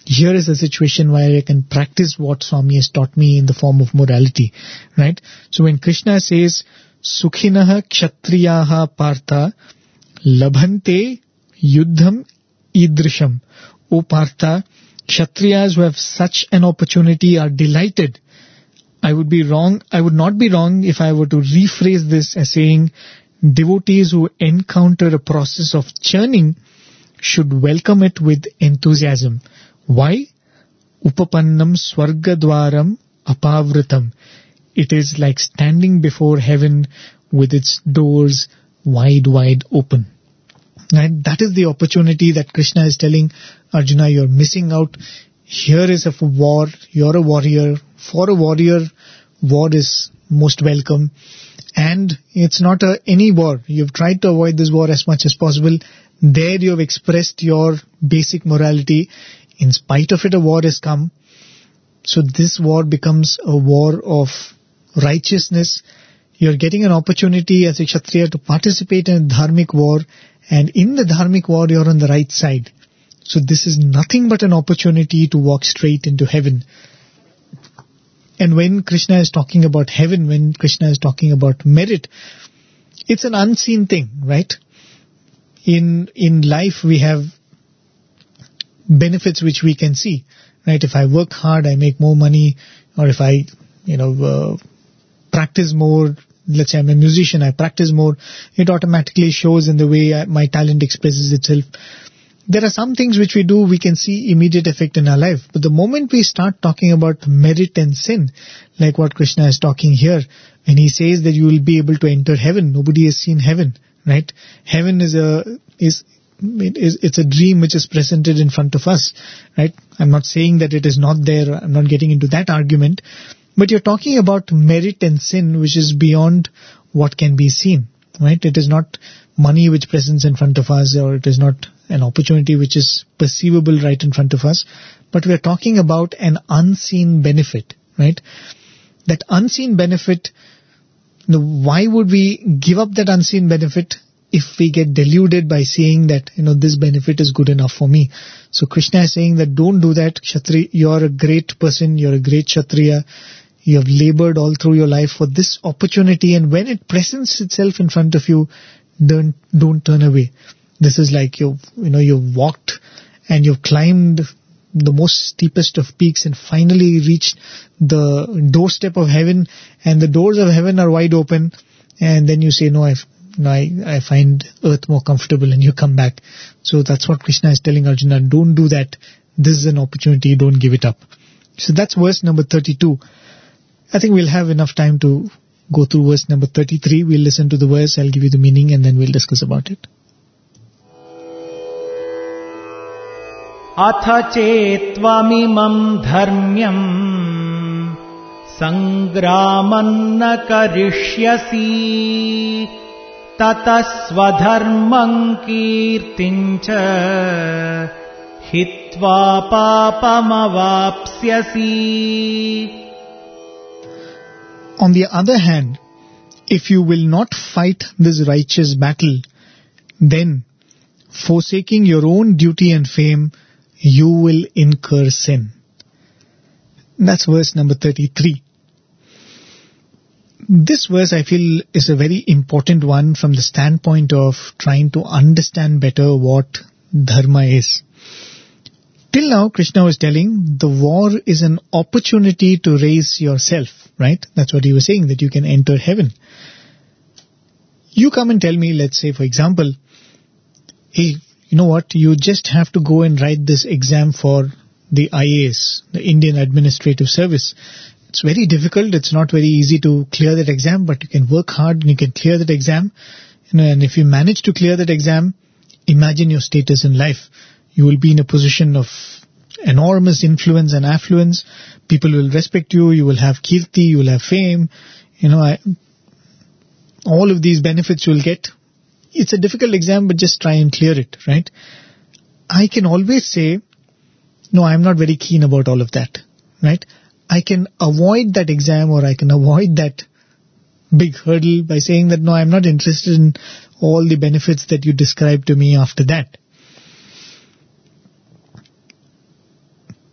here is a situation where I can practice what Swami has taught me in the form of morality, right? So when Krishna says, Sukhinaha kshatriyaha partha labhante yuddham idrisham. O Partha, Kshatriyas who have such an opportunity are delighted. I would not be wrong if I were to rephrase this as saying, devotees who encounter a process of churning should welcome it with enthusiasm. Why? Upapannam swargadwaram apavritam. It is like standing before heaven with its doors wide open. Right? That is the opportunity that Krishna is telling Arjuna, you're missing out. Here is a war, you're a warrior. For a warrior, war is most welcome. And it's not any war. You've tried to avoid this war as much as possible. There you have expressed your basic morality. In spite of it, a war has come. So this war becomes a war of righteousness. You're getting an opportunity as a Kshatriya to participate in a dharmic war. And in the dharmic war, you're on the right side. So this is nothing but an opportunity to walk straight into heaven. And when Krishna is talking about heaven, when Krishna is talking about merit, it's an unseen thing, right? In life, we have benefits which we can see, right? If I work hard, I make more money, or if I, practice more. Let's say I'm a musician, I practice more. It automatically shows in the way my talent expresses itself. There are some things which we do, we can see immediate effect in our life. But the moment we start talking about merit and sin, like what Krishna is talking here, when he says that you will be able to enter heaven, nobody has seen heaven, right? Heaven is a dream which is presented in front of us, right? I'm not saying that it is not there. I'm not getting into that argument. But you're talking about merit and sin, which is beyond what can be seen, right? It is not money which presents in front of us, or it is not an opportunity which is perceivable right in front of us. But we're talking about an unseen benefit, right? That unseen benefit, why would we give up that unseen benefit if we get deluded by saying that, this benefit is good enough for me? So Krishna is saying that don't do that. Kshatriya, you're a great person, you're a great Kshatriya. You have labored all through your life for this opportunity, and when it presents itself in front of you, don't turn away. This is like you've walked and you've climbed the most steepest of peaks and finally reached the doorstep of heaven, and the doors of heaven are wide open, and then you say, I find earth more comfortable, and you come back. So that's what Krishna is telling Arjuna, don't do that. This is an opportunity, don't give it up. So that's verse number 32. I think we'll have enough time to go through verse number 33. We'll listen to the verse, I'll give you the meaning, and then we'll discuss about it. Atha chetvamimam dharmyam sangramanna karishyasi tatasvadharmam kirtincha hitva papamavapsyasi. On the other hand, if you will not fight this righteous battle, then, forsaking your own duty and fame, you will incur sin. That's verse number 33. This verse, I feel, is a very important one from the standpoint of trying to understand better what dharma is. Till now, Krishna was telling the war is an opportunity to raise yourself, right? That's what he was saying, that you can enter heaven. You come and tell me, let's say, for example, hey, you know what? You just have to go and write this exam for the IAS, the Indian Administrative Service. It's very difficult. It's not very easy to clear that exam, but you can work hard and you can clear that exam. And if you manage to clear that exam, imagine your status in life. You will be in a position of enormous influence and affluence. People will respect you. You will have kirti. You will have fame. All of these benefits you will get. It's a difficult exam, but just try and clear it, right? I can always say, no, I'm not very keen about all of that, right? I can avoid that exam, or I can avoid that big hurdle by saying that, no, I'm not interested in all the benefits that you described to me after that.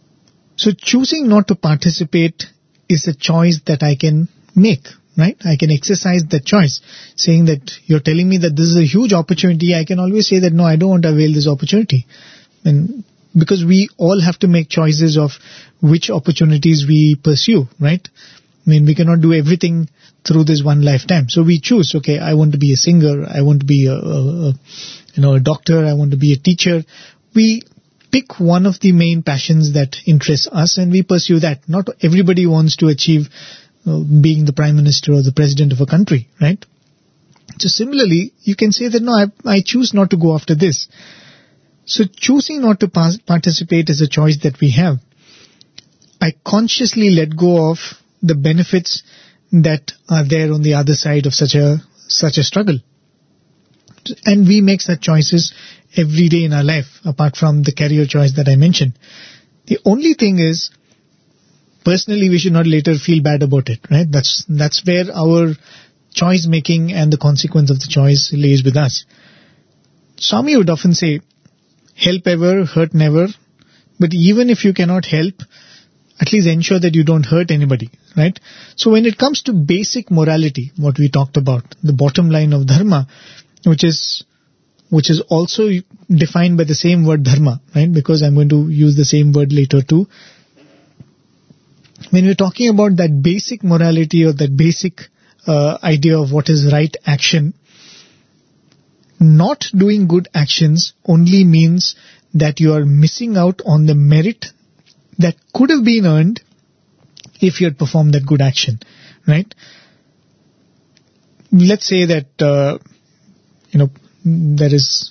So choosing not to participate is a choice that I can make, right? I can exercise that choice, saying that you're telling me that this is a huge opportunity. I can always say that, no, I don't want to avail this opportunity. And because we all have to make choices of which opportunities we pursue, right? I mean, we cannot do everything through this one lifetime. So we choose, okay, I want to be a singer, I want to be a doctor, I want to be a teacher. We pick one of the main passions that interests us and we pursue that. Not everybody wants to achieve being the prime minister or the president of a country, right? So similarly, you can say that, no, I choose not to go after this. So choosing not to participate is a choice that we have. I consciously let go of the benefits that are there on the other side of such a struggle. And we make such choices every day in our life, apart from the career choice that I mentioned. The only thing is, personally, we should not later feel bad about it, right? That's where our choice making and the consequence of the choice lays with us. Swami would often say, help ever, hurt never. But even if you cannot help, at least ensure that you don't hurt anybody, right? So when it comes to basic morality, what we talked about, the bottom line of dharma, which is also defined by the same word dharma, right? Because I'm going to use the same word later too. When we're talking about that basic morality or that basic idea of what is right action, not doing good actions only means that you are missing out on the merit that could have been earned if you had performed that good action, right? Let's say that, there is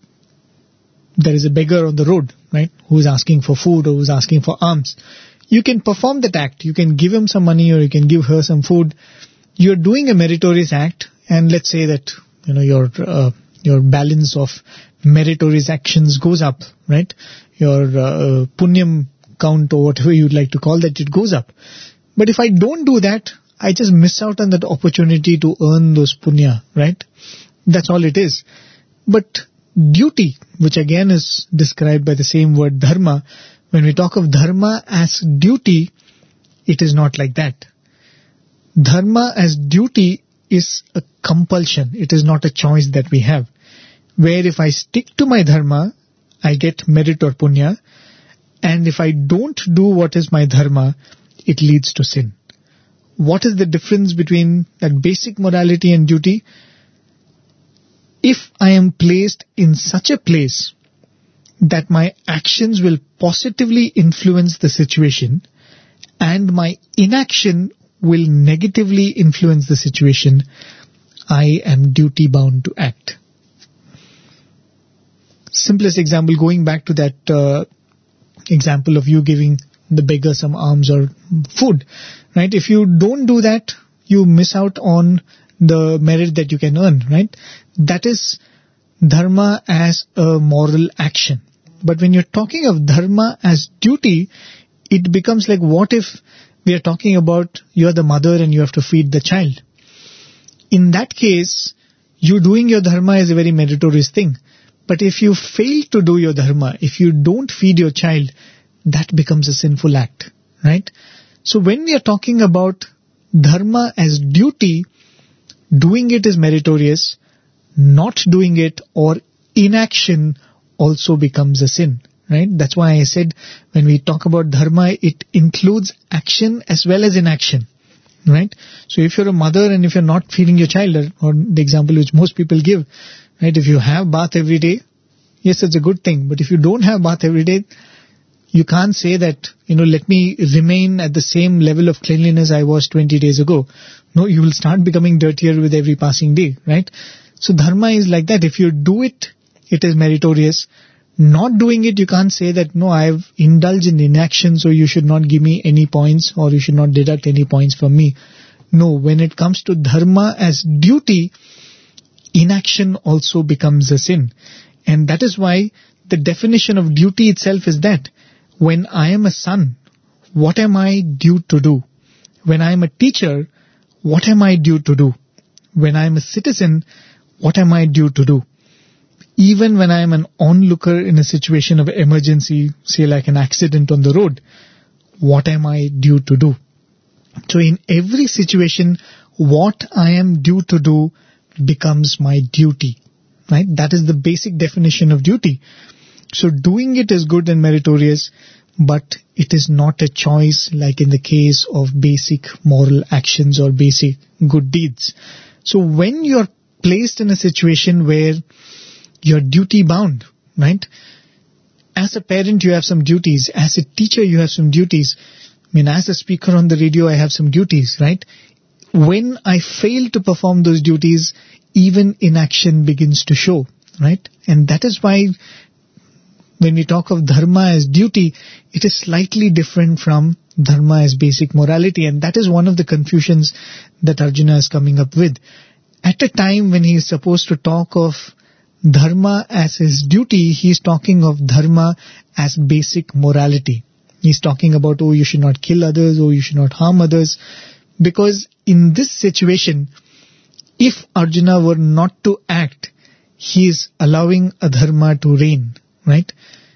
a beggar on the road, right, who is asking for food or who is asking for alms. You can perform that act. You can give him some money or you can give her some food. You're doing a meritorious act, and let's say that, your balance of meritorious actions goes up, right? Your punyam count or whatever you'd like to call that, it goes up. But if I don't do that, I just miss out on that opportunity to earn those punya, right? That's all it is. But duty, which again is described by the same word dharma, when we talk of dharma as duty, it is not like that. Dharma as duty is a compulsion. It is not a choice that we have. Where if I stick to my dharma, I get merit or punya. And if I don't do what is my dharma, it leads to sin. What is the difference between that basic morality and duty? If I am placed in such a place that my actions will positively influence the situation and my inaction will negatively influence the situation, I am duty bound to act. Simplest example, going back to that example of you giving the beggar some alms or food, right? If you don't do that, you miss out on the merit that you can earn, right? That is dharma as a moral action. But when you're talking of dharma as duty, it becomes like, what if we are talking about you're the mother and you have to feed the child? In that case, you doing your dharma is a very meritorious thing. But if you fail to do your dharma, if you don't feed your child, that becomes a sinful act, right? So when we are talking about dharma as duty, doing it is meritorious, not doing it or inaction also becomes a sin, right? That's why I said when we talk about dharma, it includes action as well as inaction, right? So if you're a mother and if you're not feeding your child, or the example which most people give, right, if you have bath every day, yes, it's a good thing. But if you don't have bath every day, you can't say that, let me remain at the same level of cleanliness I was 20 days ago. No, you will start becoming dirtier with every passing day, right? So dharma is like that. If you do it, it is meritorious. Not doing it, you can't say that, no, I have indulged in inaction, so you should not give me any points or you should not deduct any points from me. No, when it comes to dharma as duty, inaction also becomes a sin. And that is why the definition of duty itself is that when I am a son, what am I due to do? When I am a teacher, what am I due to do? When I am a citizen, what am I due to do? Even when I am an onlooker in a situation of emergency, say like an accident on the road, what am I due to do? So in every situation, what I am due to do becomes my duty, right? That is the basic definition of duty. So doing it is good and meritorious, but it is not a choice like in the case of basic moral actions or basic good deeds. So when you're placed in a situation where you're duty bound, right? As a parent, you have some duties. As a teacher, you have some duties. I mean, as a speaker on the radio, I have some duties, right? When I fail to perform those duties, even inaction begins to show, right? And that is why when we talk of dharma as duty, it is slightly different from dharma as basic morality. And that is one of the confusions that Arjuna is coming up with. At a time when he is supposed to talk of dharma as his duty, he is talking of dharma as basic morality. He's talking about, oh, you should not kill others, oh, you should not harm others. Because in this situation, if Arjuna were not to act, he is allowing adharma to reign, right?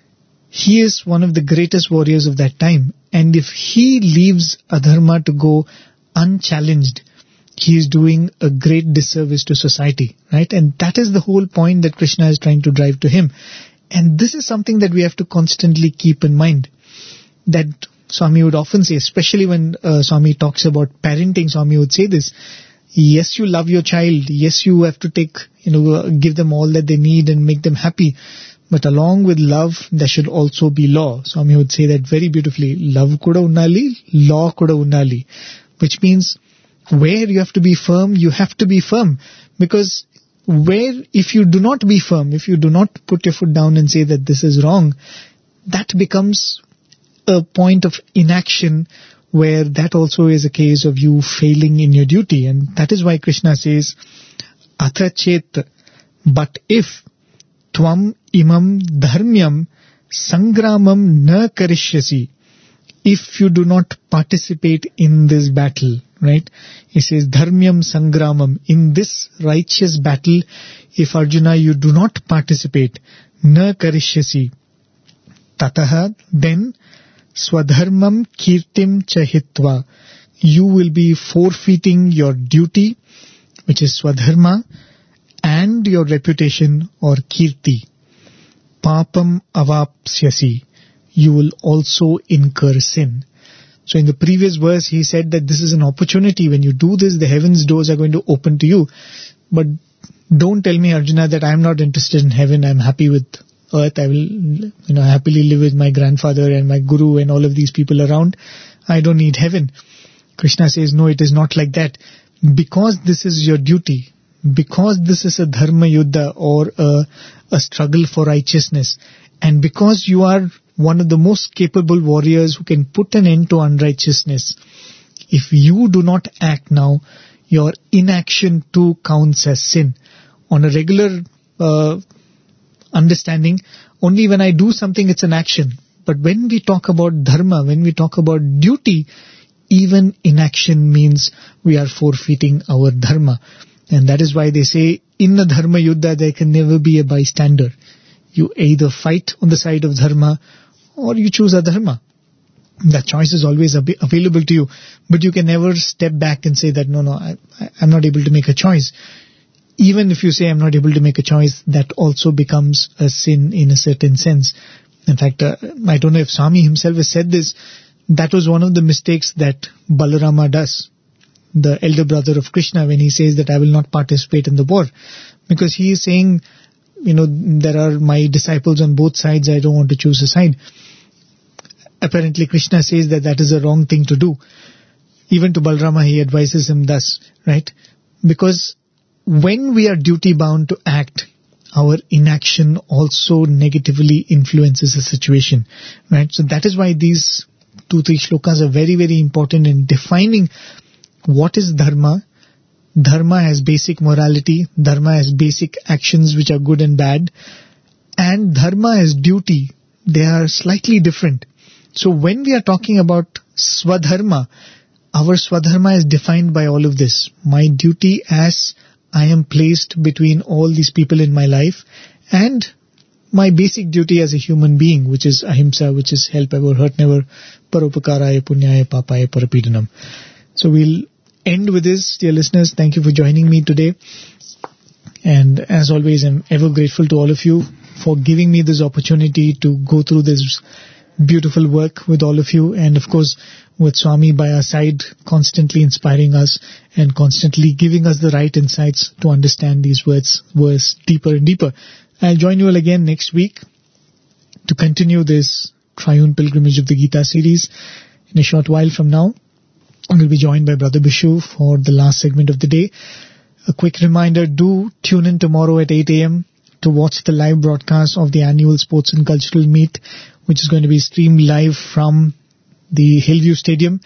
He is one of the greatest warriors of that time. And if he leaves adharma to go unchallenged, he is doing a great disservice to society, right? And that is the whole point that Krishna is trying to drive to him. And this is something that we have to constantly keep in mind. That Swami would often say, especially when Swami talks about parenting, Swami would say this: yes, you love your child. Yes, you have to give them all that they need and make them happy. But along with love, there should also be law. Swami would say that very beautifully. Love kuda unnali, law kuda unnali. Which means where you have to be firm, you have to be firm. Because where, if you do not be firm, if you do not put your foot down and say that this is wrong, that becomes a point of inaction, where that also is a case of you failing in your duty. And that is why Krishna says, Atha chet, but if tvam imam dharmyam sangramam na karishyasi, if you do not participate in this battle, right? He says, dharmyam sangramam, in this righteous battle, if Arjuna, you do not participate, na karishyasi, tataha, then swadharmam kirtim chahitva, you will be forfeiting your duty, which is swadharma, and your reputation or kirti. Papam avapsyasi, you will also incur sin. So in the previous verse, he said that this is an opportunity. When you do this, the heaven's doors are going to open to you. But don't tell me, Arjuna, that I am not interested in heaven. I am happy with earth. I will happily live with my grandfather and my guru and all of these people around. I don't need heaven. Krishna says, no, it is not like that. Because this is your duty, because this is a dharma yuddha or a struggle for righteousness, and because you are one of the most capable warriors who can put an end to unrighteousness, if you do not act now, your inaction too counts as sin. On a regular understanding, only when I do something it's an action. But when we talk about dharma, when we talk about duty, even inaction means we are forfeiting our dharma. And that is why they say, in the dharma yuddha there can never be a bystander. You either fight on the side of dharma or you choose adharma. That choice is always available to you. But you can never step back and say that, no, I'm not able to make a choice. Even if you say I'm not able to make a choice, that also becomes a sin in a certain sense. In fact, I don't know if Swami himself has said this. That was one of the mistakes that Balarama does, the elder brother of Krishna, when he says that I will not participate in the war. Because he is saying, there are my disciples on both sides, I don't want to choose a side. Apparently Krishna says that that is a wrong thing to do. Even to Balarama he advises him thus, right? Because when we are duty bound to act, our inaction also negatively influences the situation, right? So that is why these 2-3 shlokas are very, very important in defining what is dharma. Dharma has basic morality, dharma has basic actions which are good and bad, and dharma has duty. They are slightly different. So when we are talking about swadharma, our swadharma is defined by all of this. My duty as I am placed between all these people in my life, and my basic duty as a human being, which is ahimsa, which is help ever, hurt never, paropakaraye punyaye papaye parapidanam. So we'll end with this, dear listeners. Thank you for joining me today. And as always, I'm ever grateful to all of you for giving me this opportunity to go through this beautiful work with all of you. And of course, with Swami by our side, constantly inspiring us and constantly giving us the right insights to understand these words deeper and deeper. I'll join you all again next week to continue this Triune Pilgrimage of the Gita series. In a short while from now, we'll be joined by Brother Bishu for the last segment of the day. A quick reminder, do tune in tomorrow at 8 a.m. to watch the live broadcast of the annual Sports and Cultural Meet, which is going to be streamed live from the Hillview Stadium.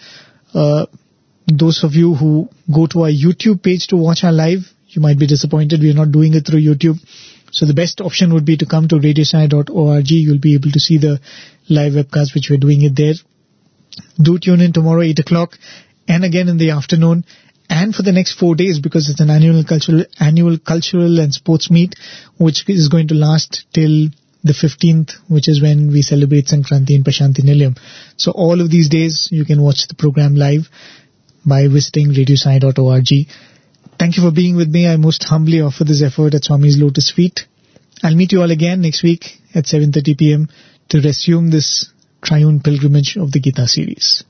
Those of you who go to our YouTube page to watch our live, you might be disappointed we are not doing it through YouTube. So the best option would be to come to radiosai.org. You'll be able to see the live webcast, which we're doing it there. Do tune in tomorrow, 8 o'clock, and again in the afternoon, and for the next 4 days, because it's an annual cultural and sports meet, which is going to last till the 15th, which is when we celebrate Sankranti in Prashanti Nilayam. So all of these days, you can watch the program live by visiting radiosai.org. Thank you for being with me. I most humbly offer this effort at Swami's Lotus Feet. I'll meet you all again next week at 7:30 p.m. to resume this Triune Pilgrimage of the Gita series.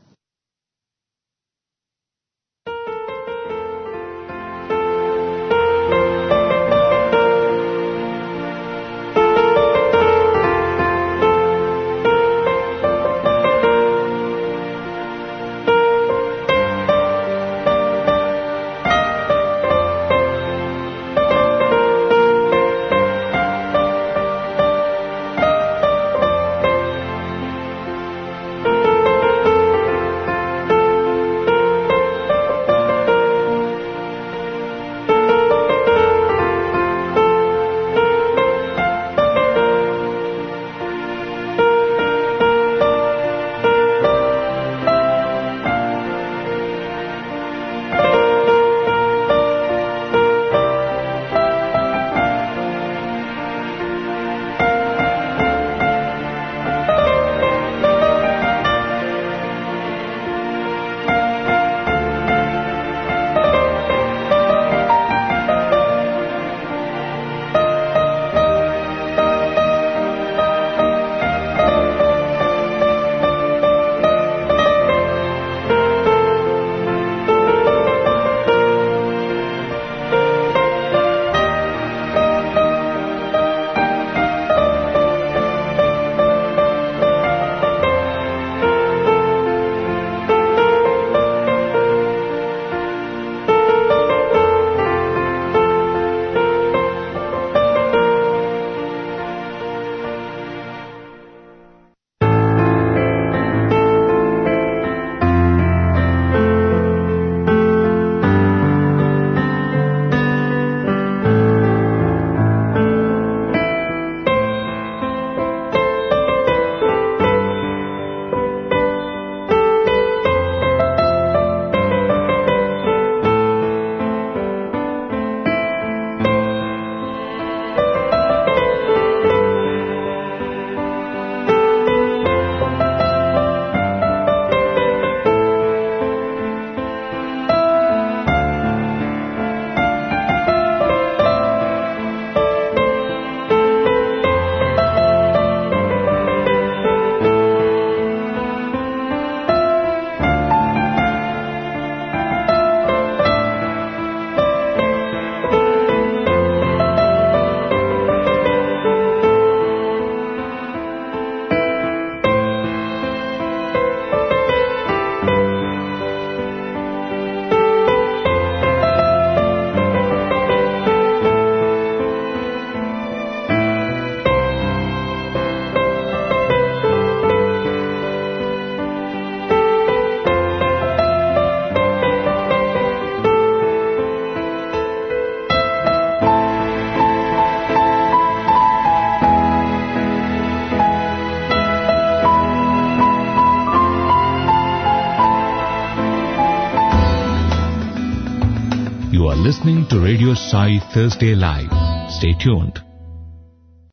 You are listening to Radio Sai Thursday Live. Stay tuned.